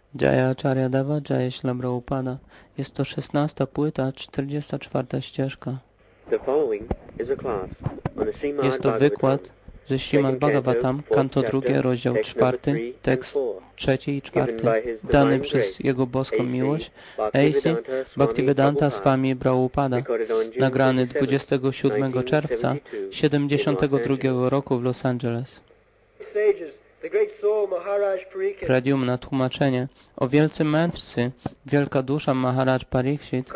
Jaya Acharya Deva, Jaya Śrīla Prabhupada. Jest to 16. płyta, 44. ścieżka. Jest to wykład ze Śrīmad Bhagavatam, kanto 2, rozdział 4, tekst 3 i 4, dany przez Jego boską miłość, A.C. Bhaktivedanta Swami Prabhupada, nagrany 27 czerwca 72 roku w Los Angeles. Pradyumna tłumaczenie. O wielcy mędrcy, wielka dusza Maharaj Pariksit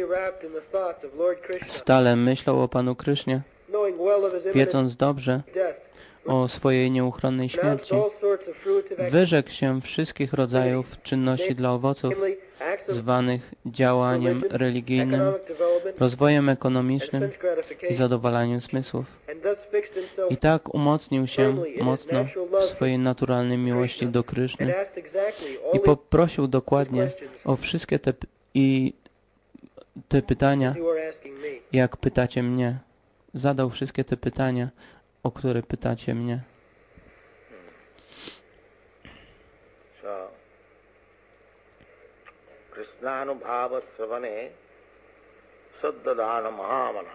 stale myślał o Panu Krysznie, wiedząc dobrze o swojej nieuchronnej śmierci. Wyrzekł się wszystkich rodzajów czynności dla owoców, zwanych działaniem religijnym, rozwojem ekonomicznym i zadowalaniem zmysłów. I tak umocnił się mocno w swojej naturalnej miłości do Kryszny i poprosił dokładnie o wszystkie te pytania, jak pytacie mnie. Zadał wszystkie te pytania, o które pytacie mnie. Krishnanubhava sravane saddadana mahamana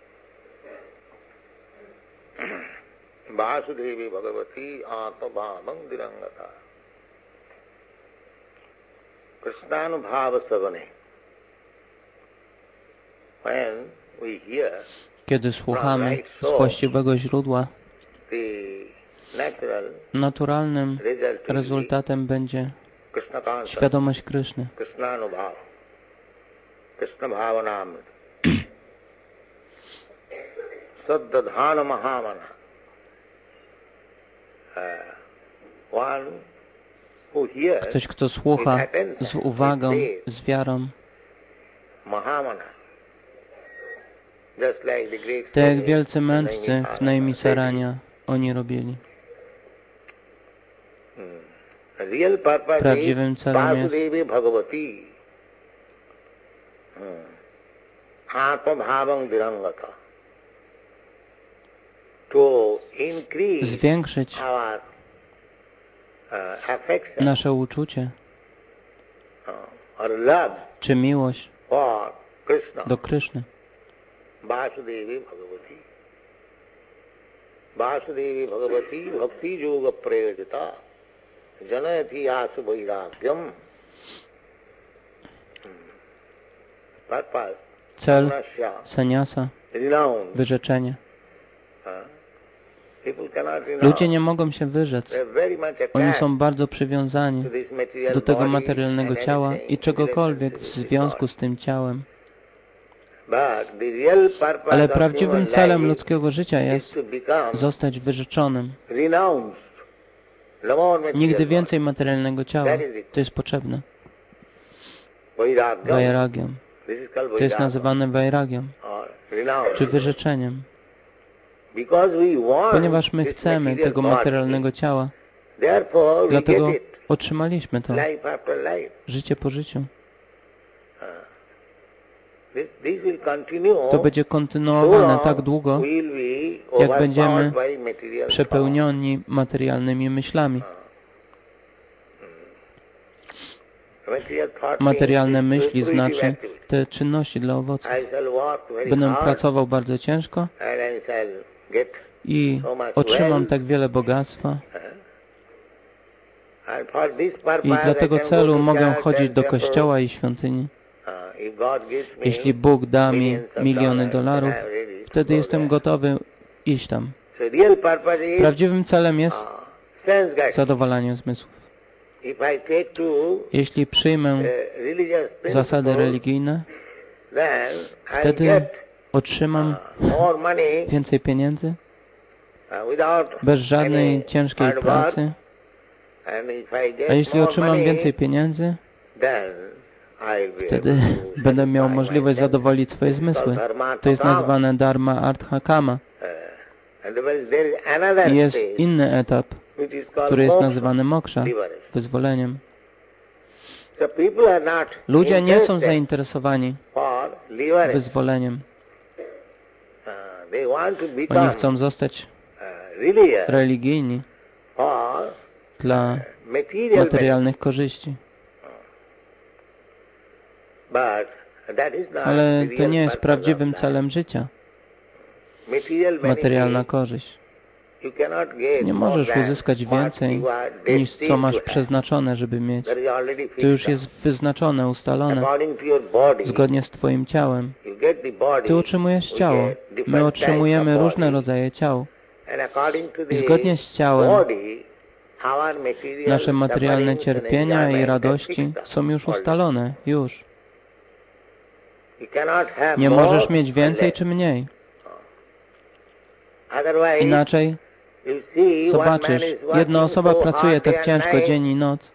Vasudevi Bhagavati Atmabhavang Dirangata. Krishnanubhava sravane. When we hear kiedy słuchamy z właściwego źródła, naturalnym rezultatem będzie świadomość Kryszny. Saddadhana Mahamana. Ktoś, kto słucha z uwagą, z wiarą, tak jak wielcy mędrcy w Naimisarania oni robili. Prawdziwym celem jest zwiększyć nasze uczucie czy miłość do Kryszny. Vasudevi Bhagavati. Vasudevi Bhagavati Bhakti Yoga Prayojita Janayati Asu Vairagyam. Cel sannyasa, wyrzeczenie. Ludzie nie mogą się wyrzec. Oni są bardzo przywiązani do tego materialnego ciała i czegokolwiek w związku z tym ciałem. Ale prawdziwym celem ludzkiego życia jest zostać wyrzeczonym. Nigdy więcej materialnego ciała. To jest potrzebne. Vairagyam. To jest nazywane vairagyam, czy wyrzeczeniem. Ponieważ my chcemy tego materialnego ciała, dlatego otrzymaliśmy to życie po życiu. To będzie kontynuowane tak długo, jak będziemy przepełnieni materialnymi myślami. Materialne myśli znaczy te czynności dla owoców. Będę pracował bardzo ciężko i otrzymam tak wiele bogactwa. I dla tego celu mogę chodzić do kościoła i świątyni. Jeśli Bóg da mi miliony dolarów, wtedy jestem gotowy iść tam. Prawdziwym celem jest zadowalanie zmysłów. Jeśli przyjmę zasady religijne, wtedy otrzymam więcej pieniędzy bez żadnej ciężkiej pracy. A jeśli otrzymam więcej pieniędzy, wtedy będę miał możliwość zadowolić swoje zmysły. To jest nazywane dharma artha kama. I jest inny etap, który jest nazywany moksha, wyzwoleniem. Ludzie nie są zainteresowani wyzwoleniem. Oni chcą zostać religijni dla materialnych korzyści. Ale to nie jest prawdziwym celem życia. Materialna korzyść. Nie możesz uzyskać więcej niż co masz przeznaczone, żeby mieć. To już jest wyznaczone, ustalone. Zgodnie z Twoim ciałem. Ty otrzymujesz ciało. My otrzymujemy różne rodzaje ciał. I zgodnie z ciałem nasze materialne cierpienia i radości są już ustalone. Już. Nie możesz mieć więcej czy mniej. Inaczej zobaczysz, jedna osoba pracuje tak ciężko dzień i noc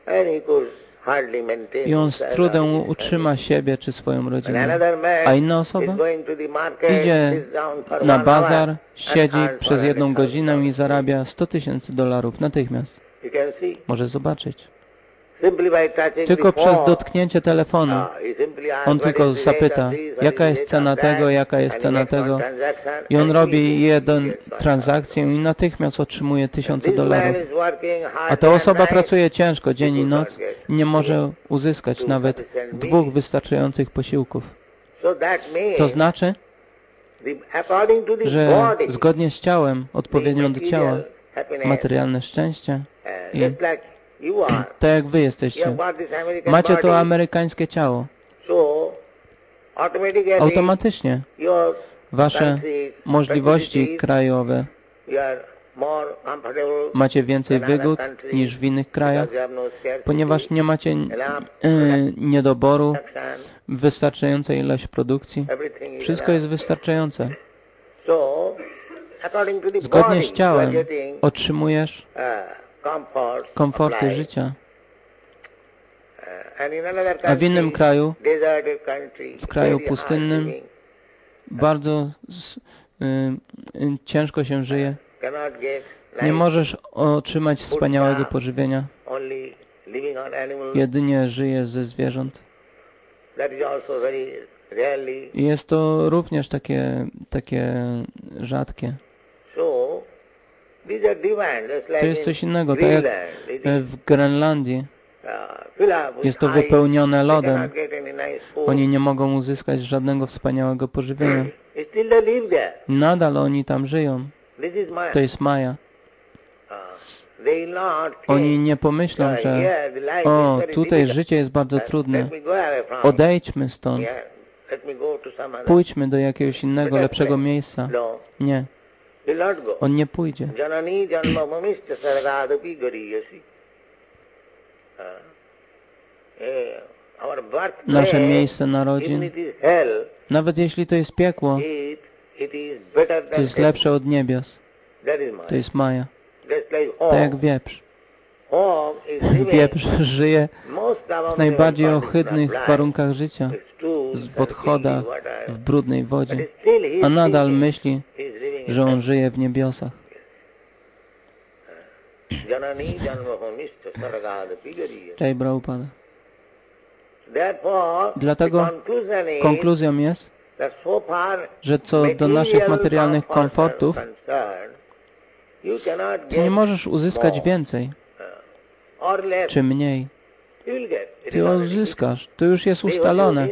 i on z trudem utrzyma siebie czy swoją rodzinę. A inna osoba idzie na bazar, siedzi przez 1 godzinę i zarabia $100,000 natychmiast. Może zobaczyć. Tylko przez dotknięcie telefonu. On tylko zapyta, jaka jest cena tego, jaka jest cena tego. I on robi jedną transakcję i natychmiast otrzymuje $1000. A ta osoba pracuje ciężko dzień i noc i nie może uzyskać nawet 2 wystarczających posiłków. To znaczy, że zgodnie z ciałem, odpowiednio do ciała, materialne szczęście i tak jak wy jesteście. Macie to amerykańskie ciało. Automatycznie wasze możliwości krajowe macie więcej wygód niż w innych krajach, ponieważ nie macie niedoboru, wystarczającej ilość produkcji. Wszystko jest wystarczające. Zgodnie z ciałem otrzymujesz komforty życia. A w innym kraju, w kraju pustynnym, bardzo ciężko się żyje. Nie możesz otrzymać wspaniałego pożywienia. Jedynie żyjesz ze zwierząt. I jest to również takie rzadkie. To jest coś innego, tak jak w Grenlandii. Jest to wypełnione lodem. Oni nie mogą uzyskać żadnego wspaniałego pożywienia. Nadal oni tam żyją. To jest Maja. Oni nie pomyślą, że tutaj życie jest bardzo trudne. Odejdźmy stąd. Pójdźmy do jakiegoś innego, lepszego miejsca. Nie. On nie pójdzie. Nasze miejsce narodzin, nawet jeśli to jest piekło, to jest lepsze od niebios. To jest Maja. Tak jak wieprz. Wieprz żyje w najbardziej ohydnych warunkach życia, w odchodach, w brudnej wodzie, a nadal myśli, że on żyje w niebiosach. Jai Prabhupada. Dlatego konkluzją jest, że co do naszych materialnych komfortów, ty nie możesz uzyskać więcej czy mniej. Ty uzyskasz. To już jest ustalone.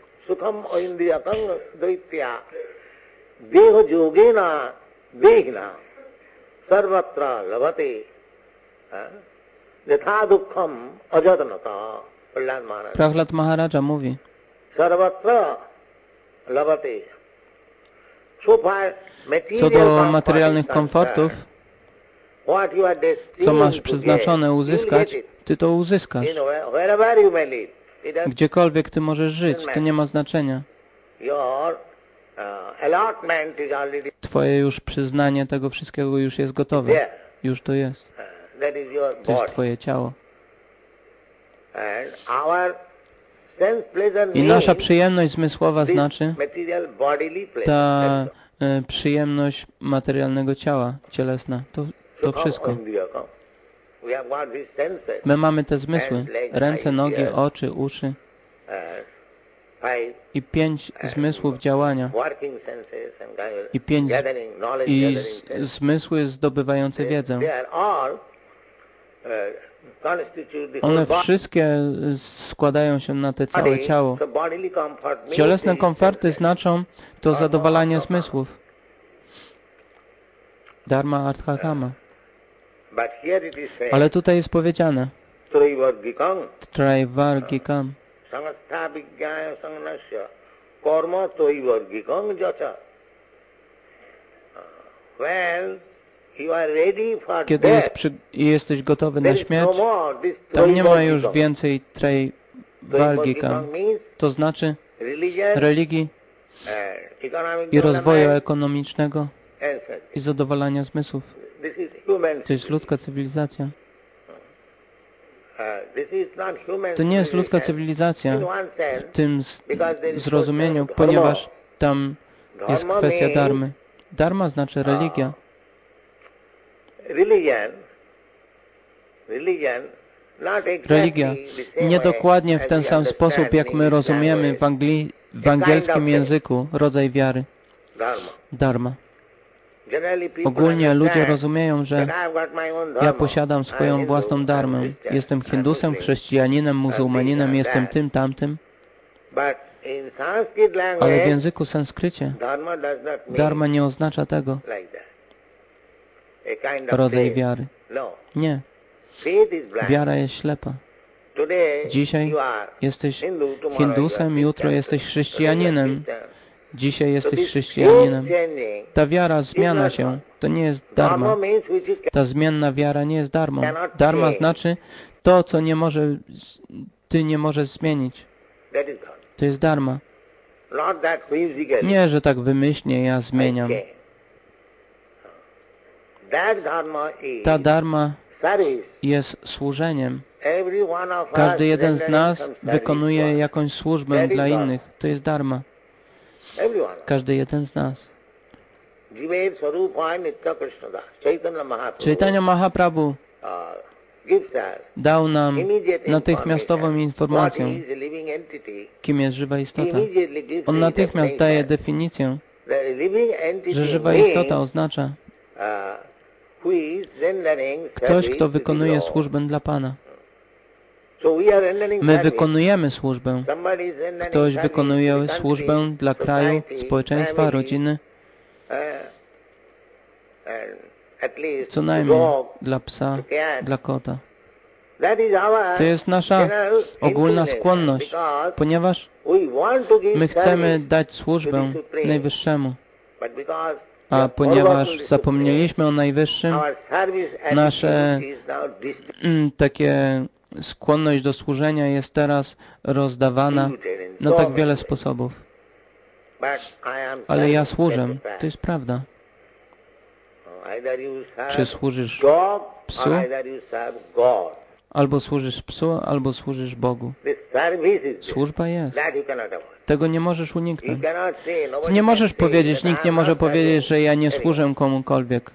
Prahlad Maharaja mówi, co do materialnych komfortów, co masz przeznaczone uzyskać, ty to uzyskasz. Gdziekolwiek ty możesz żyć, to nie ma znaczenia. Twoje już przyznanie tego wszystkiego już jest gotowe. Już to jest. To jest twoje ciało. I nasza przyjemność zmysłowa znaczy ta przyjemność materialnego ciała, cielesna. To wszystko. My mamy te zmysły. Ręce, nogi, oczy, uszy. I 5 zmysłów działania. I 5 zmysły zdobywające wiedzę. One wszystkie składają się na te całe ciało. Cielesne komforty znaczą to zadowalanie zmysłów. Dharma Artha Kama. Ale tutaj jest powiedziane Traivargikam. Kiedy jesteś gotowy na śmierć, tam nie ma już więcej Traivargikam. To znaczy religii i rozwoju ekonomicznego i zadowalania zmysłów. To jest ludzka cywilizacja. To nie jest ludzka cywilizacja w tym zrozumieniu, ponieważ tam jest kwestia dharmy. Dharma znaczy religia. Religia nie dokładnie w ten sam sposób, jak my rozumiemy w angielskim języku rodzaj wiary. Dharma. Ogólnie ludzie rozumieją, że ja posiadam swoją własną dharmę. Jestem Hindusem, chrześcijaninem, muzułmaninem, jestem tym, tamtym. Ale w języku sanskrycie dharma nie oznacza tego. Rodzaj wiary. Nie. Wiara jest ślepa. Dzisiaj jesteś Hindusem, jutro jesteś chrześcijaninem. Dzisiaj jesteś chrześcijaninem. Ta wiara zmienia się. To nie jest dharma. Ta zmienna wiara nie jest dharmą. Dharma znaczy to, co ty nie możesz zmienić. To jest dharma. Nie, że tak wymyślnie ja zmieniam. Ta dharma jest służeniem. Każdy jeden z nas wykonuje jakąś służbę dla innych. To jest dharma. Każdy jeden z nas. Chaitanya Mahaprabhu dał nam natychmiastową informację, kim jest żywa istota. On natychmiast daje definicję, że żywa istota oznacza ktoś, kto wykonuje służbę dla Pana. My wykonujemy służbę. Ktoś wykonuje służbę dla kraju, społeczeństwa, rodziny. Co najmniej dla psa, dla kota. To jest nasza ogólna skłonność, ponieważ my chcemy dać służbę Najwyższemu. A ponieważ zapomnieliśmy o Najwyższym, nasze takie skłonność do służenia jest teraz rozdawana na tak wiele sposobów. Ale ja służę. To jest prawda. Czy służysz psu? Albo służysz psu, albo służysz Bogu. Służba jest. Tego nie możesz uniknąć. Ty nie możesz powiedzieć, nikt nie może powiedzieć, że ja nie służę komukolwiek.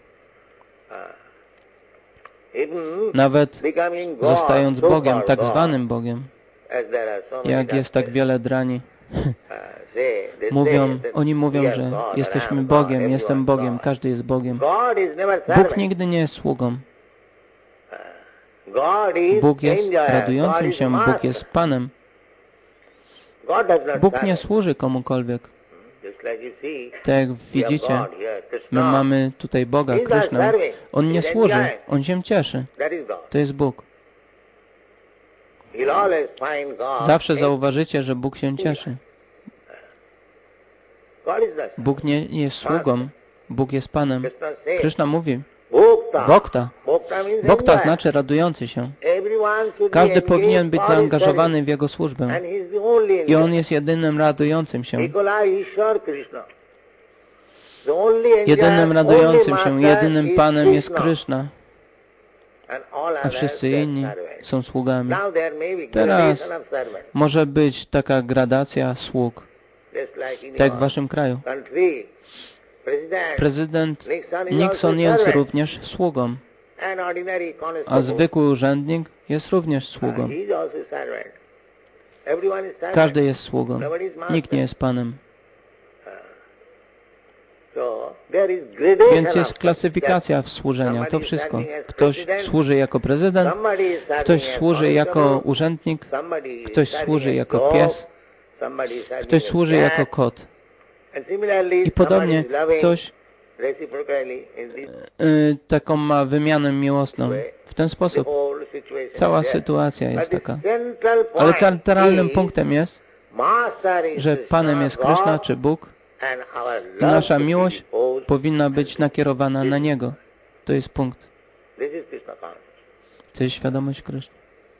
Nawet zostając Bogiem, tak zwanym Bogiem, jak jest tak wiele drani. Oni mówią, że jesteśmy Bogiem, jestem Bogiem, każdy jest Bogiem. Bóg nigdy nie jest sługą. Bóg jest radującym się, Bóg jest Panem. Bóg nie służy komukolwiek. Tak jak widzicie, my mamy tutaj Boga, Krysznę. On nie służy, On się cieszy. To jest Bóg. Zawsze zauważycie, że Bóg się cieszy. Bóg nie jest sługą, Bóg jest Panem. Kryszna mówi, Bhakta. Bhakta znaczy radujący się. Każdy powinien być zaangażowany w Jego służbę. I On jest jedynym radującym się. Jedynym radującym się, jedynym Panem jest Kryszna. A wszyscy inni są sługami. Teraz może być taka gradacja sług. Tak jak w waszym kraju. Prezydent Nixon jest również sługą, a zwykły urzędnik jest również sługą. Każdy jest sługą. Nikt nie jest Panem. Więc jest klasyfikacja w służenia, to wszystko. Ktoś służy jako prezydent, ktoś służy jako urzędnik, ktoś służy jako pies, ktoś służy jako kot. I podobnie ktoś taką ma wymianę miłosną. W ten sposób cała sytuacja jest taka. Ale centralnym punktem jest, że Panem jest Kryszna czy Bóg i nasza miłość powinna być nakierowana na Niego. To jest punkt. To jest świadomość Kryszny.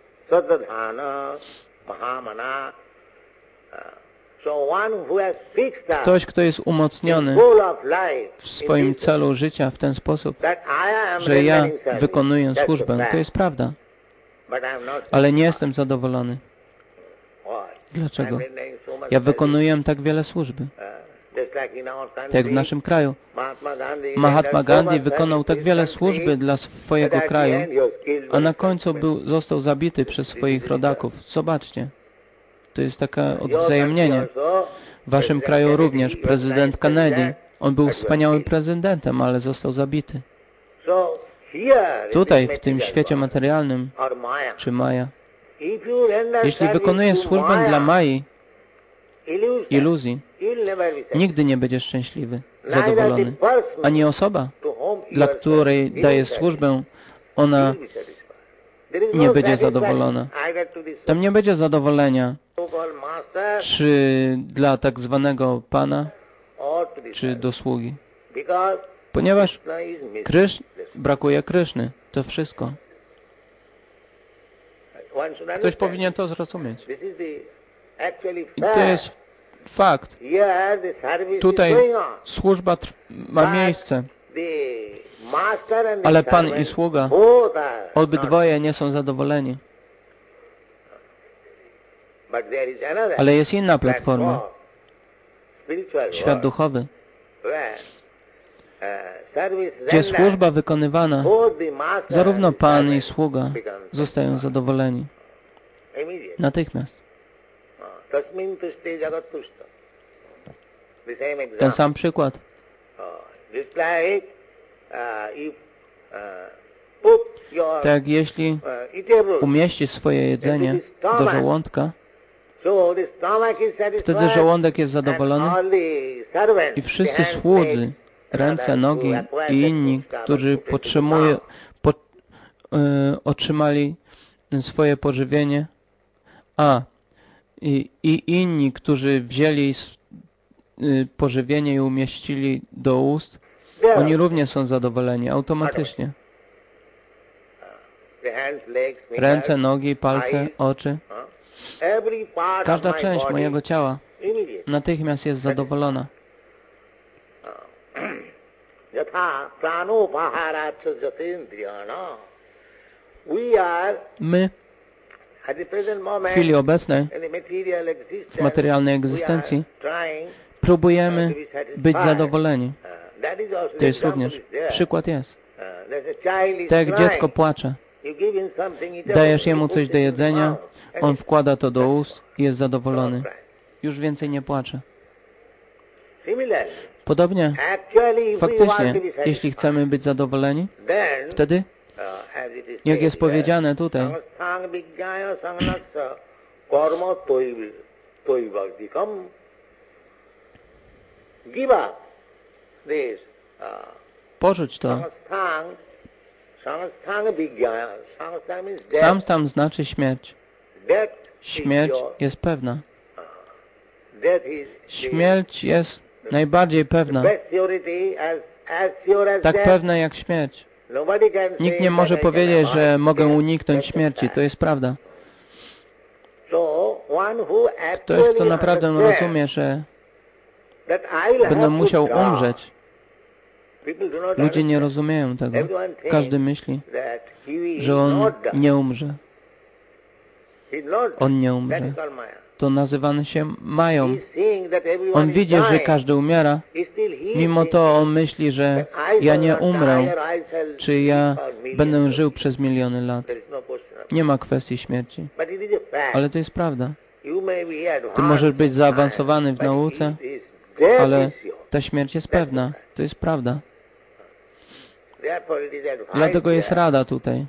Ktoś, kto jest umocniony w swoim celu życia w ten sposób, że ja wykonuję służbę, to jest prawda. Ale nie jestem zadowolony. Dlaczego? Ja wykonuję tak wiele służby. Tak jak w naszym kraju. Mahatma Gandhi wykonał tak wiele służby dla swojego kraju, a na końcu został zabity przez swoich rodaków. Zobaczcie. To jest takie odwzajemnienie. W waszym kraju również prezydent Kennedy. On był wspaniałym prezydentem, ale został zabity. Tutaj, w tym świecie materialnym, czy Maja, jeśli wykonujesz służbę dla Mai, iluzji, nigdy nie będziesz szczęśliwy, zadowolony. Ani osoba, dla której dajesz służbę, ona nie będzie zadowolona. Tam nie będzie zadowolenia, czy dla tak zwanego Pana, czy do sługi. Ponieważ brakuje Kryszny. To wszystko. Ktoś powinien to zrozumieć. I to jest fakt. Tutaj służba ma miejsce, ale Pan i sługa, obydwoje nie są zadowoleni. Ale jest inna platforma, świat duchowy, gdzie służba wykonywana, zarówno Pan i sługa zostają zadowoleni. Natychmiast. Ten sam przykład. Tak, jeśli umieścisz swoje jedzenie do żołądka, wtedy żołądek jest zadowolony i wszyscy słudzy, ręce, nogi i inni, którzy otrzymali swoje pożywienie, i inni, którzy wzięli pożywienie i umieścili do ust, oni również są zadowoleni automatycznie. Ręce, nogi, palce, oczy. Każda część mojego ciała natychmiast jest zadowolona. My w chwili obecnej, w materialnej egzystencji, próbujemy być zadowoleni. To jest również, przykład jest. Tak jak dziecko płacze. Dajesz jemu coś do jedzenia, on wkłada to do ust i jest zadowolony. Już więcej nie płacze. Podobnie, faktycznie, jeśli chcemy być zadowoleni, wtedy, jak jest powiedziane tutaj, porzuć to. Samstam znaczy śmierć. Śmierć jest pewna. Śmierć jest najbardziej pewna. Tak pewna jak śmierć. Nikt nie może powiedzieć, że mogę uniknąć śmierci. To jest prawda. Ktoś, kto naprawdę rozumie, że będę musiał umrzeć. Ludzie nie rozumieją tego. Każdy myśli, że on nie umrze. On nie umrze. To nazywane się Mają. On widzi, że każdy umiera. Mimo to on myśli, że ja nie umrę, czy ja będę żył przez miliony lat. Nie ma kwestii śmierci. Ale to jest prawda. Ty możesz być zaawansowany w nauce, ale ta śmierć jest pewna. To jest prawda. Dlatego jest rada tutaj.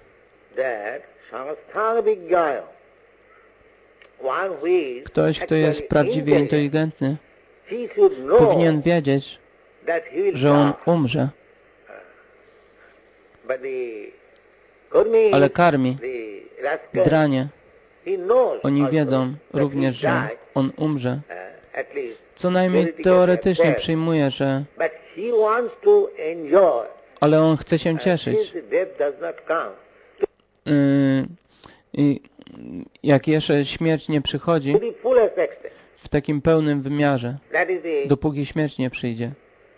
Ktoś, kto jest prawdziwie inteligentny, powinien wiedzieć, że on umrze. Ale karmi, dranie, oni wiedzą również, że on umrze. Co najmniej teoretycznie przyjmuje, że... Ale on chce się cieszyć. Jak jeszcze śmierć nie przychodzi w takim pełnym wymiarze, dopóki śmierć nie przyjdzie.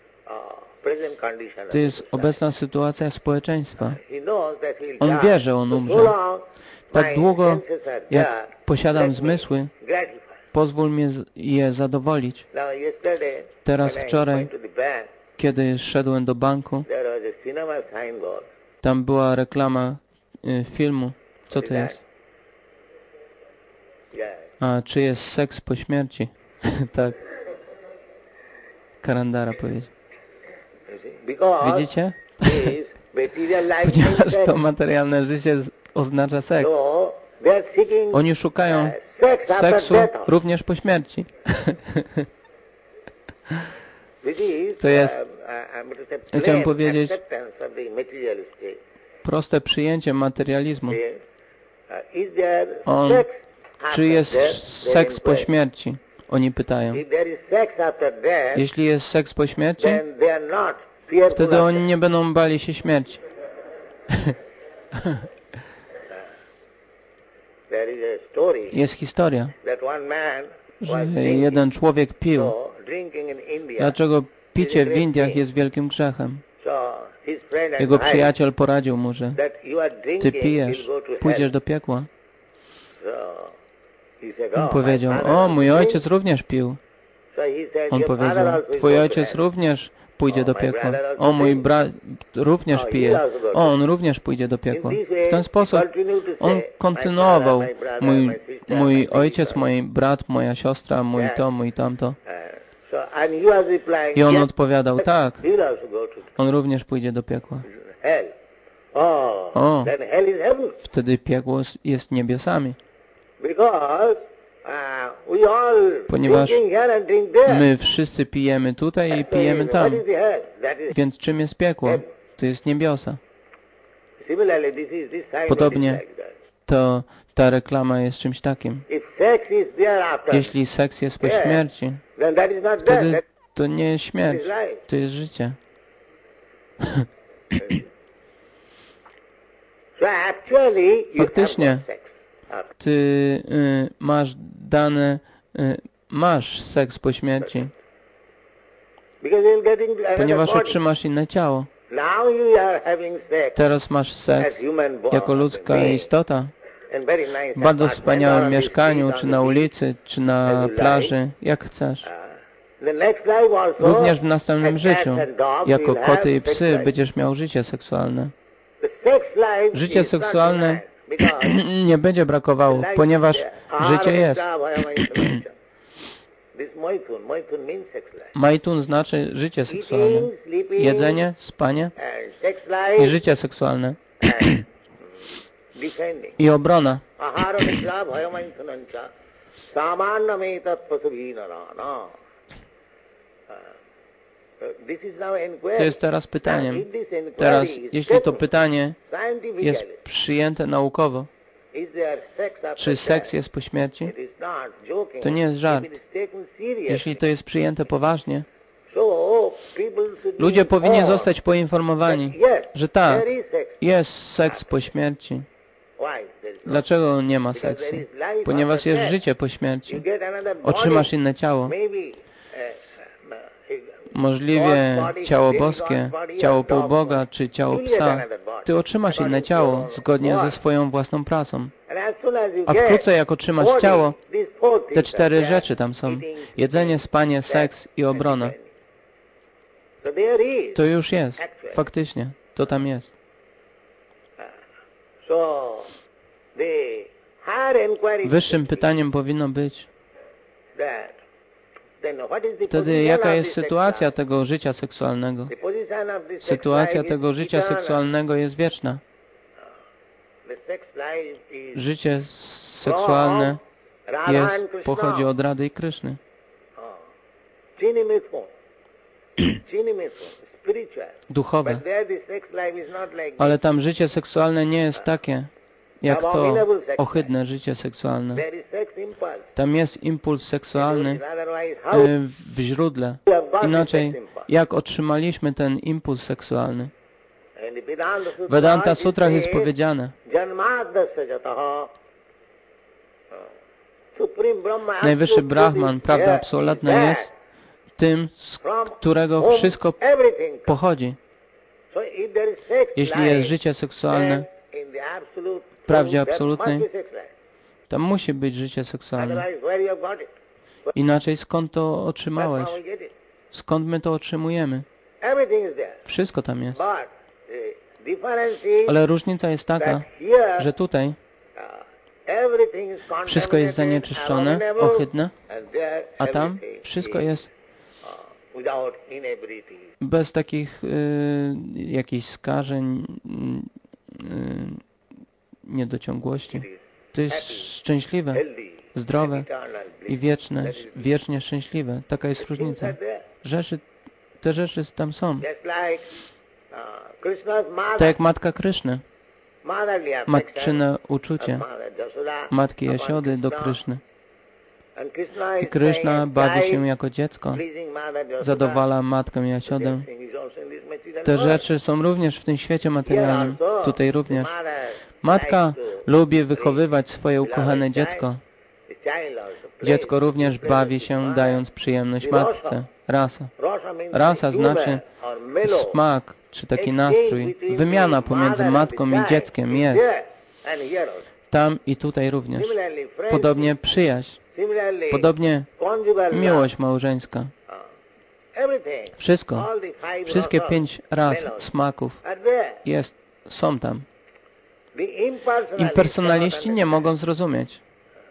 To jest obecna sytuacja społeczeństwa. On wie, że on umrze. Tak długo, jak posiadam zmysły, pozwól mi je zadowolić. Teraz wczoraj, kiedy szedłem do banku, tam była reklama filmu. Co to jest? A, czy jest seks po śmierci? Tak. Karandara powiedział. Widzicie? Ponieważ to materialne życie oznacza seks. Oni szukają seksu również po śmierci. To jest, chciałem powiedzieć, proste przyjęcie materializmu. Czy jest seks po śmierci? Oni pytają. Jeśli jest seks po śmierci, wtedy oni nie będą bali się śmierci. Jest historia, że jeden człowiek pił. Dlaczego picie w Indiach jest wielkim grzechem? Jego przyjaciel poradził mu, że ty pijesz, pójdziesz do piekła. On powiedział, o, mój ojciec również pił. On powiedział, twój ojciec również pójdzie do piekła. O, mój brat również pije. O, on również pójdzie do piekła. W ten sposób on kontynuował. Mój ojciec, mój brat, moja siostra, mój to, mój tamto. I on odpowiadał, tak, on również pójdzie do piekła. O, wtedy piekło jest niebiosami. Ponieważ my wszyscy pijemy tutaj i pijemy tam. Więc czym jest piekło? To jest niebiosa. Podobnie to ta reklama jest czymś takim. Jeśli seks jest po śmierci, wtedy to nie jest śmierć, to jest życie. Faktycznie, ty masz masz seks po śmierci, ponieważ otrzymasz inne ciało. Teraz masz seks jako ludzka istota w bardzo wspaniałym mieszkaniu, czy na ulicy, czy na plaży, jak chcesz. Również w następnym życiu, jako koty i psy, będziesz miał życie seksualne. Życie seksualne nie będzie brakowało, ponieważ życie jest. Maitun znaczy życie seksualne. Jedzenie, spanie i życie seksualne. I obrona. To jest teraz pytaniem. Teraz, jeśli to pytanie jest przyjęte naukowo, czy seks jest po śmierci, to nie jest żart. Jeśli to jest przyjęte poważnie, ludzie powinni zostać poinformowani, że tak, jest seks po śmierci. Dlaczego nie ma seksu? Ponieważ jest życie po śmierci. Otrzymasz inne ciało. Możliwie ciało boskie, ciało półboga czy ciało psa. Ty otrzymasz inne ciało zgodnie ze swoją własną pracą. A wkrótce jak otrzymasz ciało, te 4 rzeczy tam są. Jedzenie, spanie, seks i obrona. To już jest. Faktycznie. To tam jest. Wyższym pytaniem powinno być, Wtedy jaka jest sytuacja tego życia seksualnego? Sytuacja tego życia seksualnego jest wieczna. Życie seksualne pochodzi od Rady i Kryszny. Duchowe. Ale tam życie seksualne nie jest takie, jak to ohydne życie seksualne. Tam jest impuls seksualny w źródle. Inaczej, jak otrzymaliśmy ten impuls seksualny? W Vedanta Sutrach jest powiedziane, najwyższy Brahman, prawda absolutna jest tym, z którego wszystko pochodzi. Jeśli jest życie seksualne w prawdzie absolutnej, tam musi być życie seksualne. Inaczej skąd to otrzymałeś? Skąd my to otrzymujemy? Wszystko tam jest. Ale różnica jest taka, że tutaj wszystko jest zanieczyszczone, ohydne, a tam wszystko jest bez takich jakichś skażeń, niedociągłości. To jest szczęśliwe, zdrowe i wieczne, wiecznie szczęśliwe. Taka jest różnica. Te rzeczy tam są. Tak jak Matka Kryszny. Matczyne uczucie Matki Jasiody do Kryszny. I Kryszna bawi się jako dziecko, zadowala Matkę Jasiodę. Te rzeczy są również w tym świecie materialnym, tutaj również. Matka lubi wychowywać swoje ukochane dziecko. Dziecko również bawi się, dając przyjemność matce. Rasa. Rasa znaczy smak, czy taki nastrój. Wymiana pomiędzy matką i dzieckiem jest. Tam i tutaj również. Podobnie przyjaźń. Podobnie miłość małżeńska. Wszystko, wszystkie 5 ras smaków są tam. Impersonaliści nie mogą zrozumieć.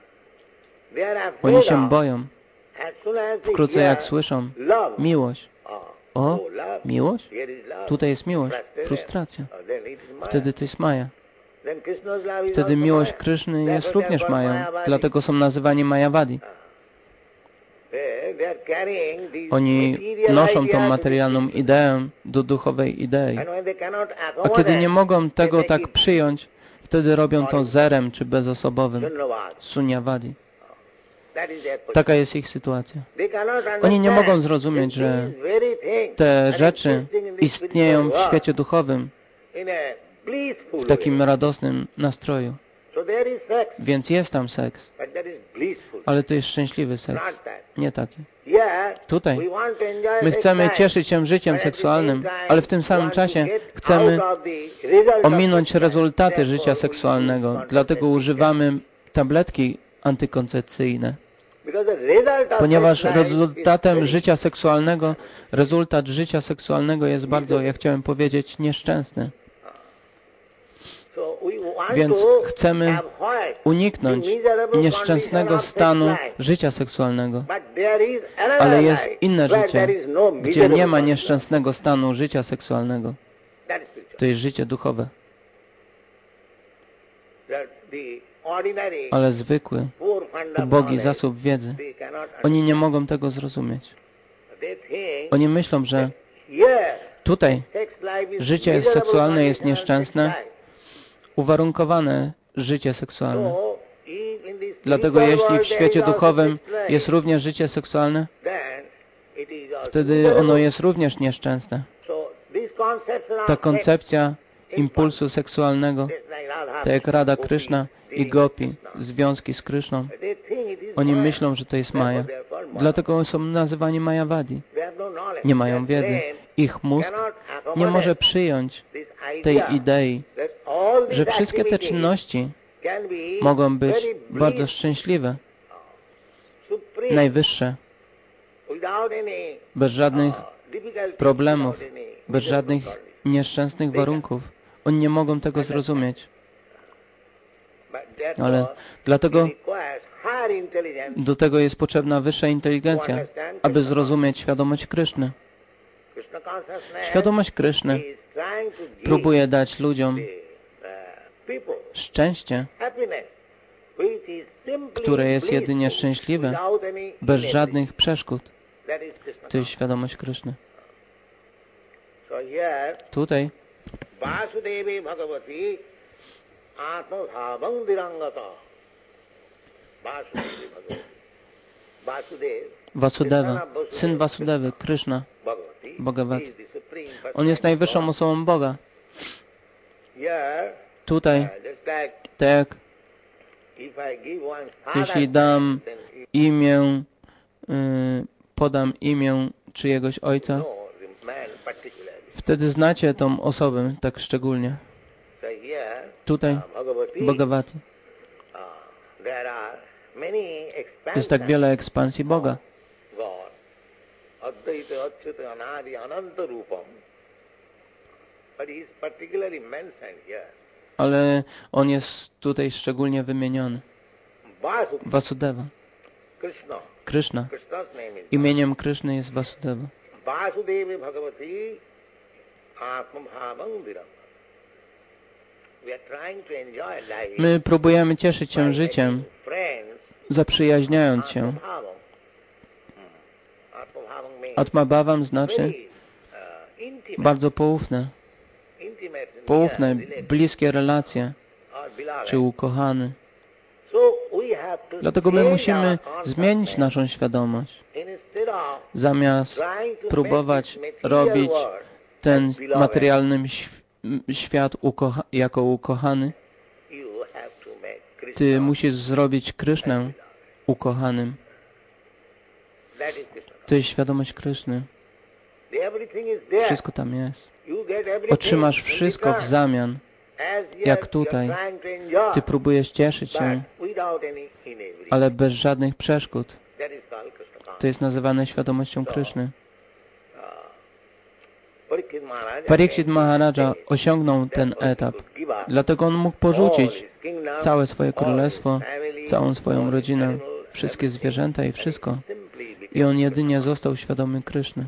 Oni się boją. Wkrótce jak słyszą miłość. O, miłość? Tutaj jest miłość. Frustracja. Wtedy to jest Maja. Wtedy miłość Kryszny jest również Mają. Dlatego są nazywani Mayavadi. Oni noszą tą materialną ideę do duchowej idei. A kiedy nie mogą tego tak przyjąć, wtedy robią to zerem czy bezosobowym. Sunyavadi. Taka jest ich sytuacja. Oni nie mogą zrozumieć, że te rzeczy istnieją w świecie duchowym w takim radosnym nastroju. Więc jest tam seks, ale to jest szczęśliwy seks, nie taki. Tutaj my chcemy cieszyć się życiem seksualnym, ale w tym samym czasie chcemy ominąć rezultaty życia seksualnego, dlatego używamy tabletki antykoncepcyjne. Ponieważ rezultat życia seksualnego jest bardzo, jak chciałem powiedzieć, nieszczęsny. Więc chcemy uniknąć nieszczęsnego stanu życia seksualnego. Ale jest inne życie, gdzie nie ma nieszczęsnego stanu życia seksualnego. To jest życie duchowe. Ale zwykły, ubogi zasób wiedzy, oni nie mogą tego zrozumieć. Oni myślą, że tutaj życie seksualne jest nieszczęsne, uwarunkowane życie seksualne. Dlatego jeśli w świecie duchowym jest również życie seksualne, wtedy ono jest również nieszczęsne. Ta koncepcja impulsu seksualnego, tak jak Radha Kryszna i Gopi, związki z Kryszną, oni myślą, że to jest Maja. Dlatego są nazywani Mayavadi. Nie mają wiedzy. Ich mózg nie może przyjąć tej idei, że wszystkie te czynności mogą być bardzo szczęśliwe, najwyższe, bez żadnych problemów, bez żadnych nieszczęsnych warunków. Oni nie mogą tego zrozumieć. Ale dlatego do tego jest potrzebna wyższa inteligencja, aby zrozumieć świadomość Kryszny. Świadomość Kryszny próbuje dać ludziom szczęście, które jest jedynie szczęśliwe, bez żadnych przeszkód. To jest świadomość Kryszny. Tutaj Vasudeva, syn Vasudevy, Kryszna, Bhagavati. On jest najwyższą osobą Boga. Tutaj, tak jak jeśli dam imię, podam imię czyjegoś ojca, wtedy znacie tą osobę tak szczególnie. Tutaj Bhagavati. Jest tak wiele ekspansji Boga. Ale on jest tutaj szczególnie wymieniony. Vasudeva. Kryszna. Imieniem Kryszny jest Vasudeva. My próbujemy cieszyć się życiem, zaprzyjaźniając się. Atmabhavam znaczy bardzo poufne, bliskie relacje, czy ukochany. Dlatego my musimy zmienić naszą świadomość. Zamiast próbować robić ten materialny świat jako ukochany, Ty musisz zrobić Krysznę ukochanym. To jest świadomość Kryszny. Wszystko tam jest. Otrzymasz wszystko w zamian. Jak tutaj. Ty próbujesz cieszyć się, ale bez żadnych przeszkód. To jest nazywane świadomością Kryszny. Parikshit Maharaja osiągnął ten etap. Dlatego on mógł porzucić całe swoje królestwo, całą swoją rodzinę, wszystkie zwierzęta i wszystko. I on jedynie został świadomy Kryszny.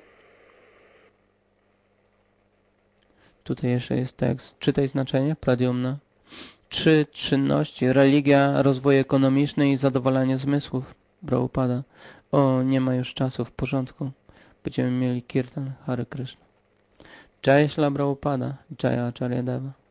Tutaj jeszcze jest tekst. Czytaj znaczenie, Pradyumna. 3 czynności. Religia, rozwój ekonomiczny i zadowalanie zmysłów. Prabhupada. O, nie ma już czasu, w porządku. Będziemy mieli kirtan Hare Krishna. Jai Śrīla Prabhupada, Jai Acharya Deva.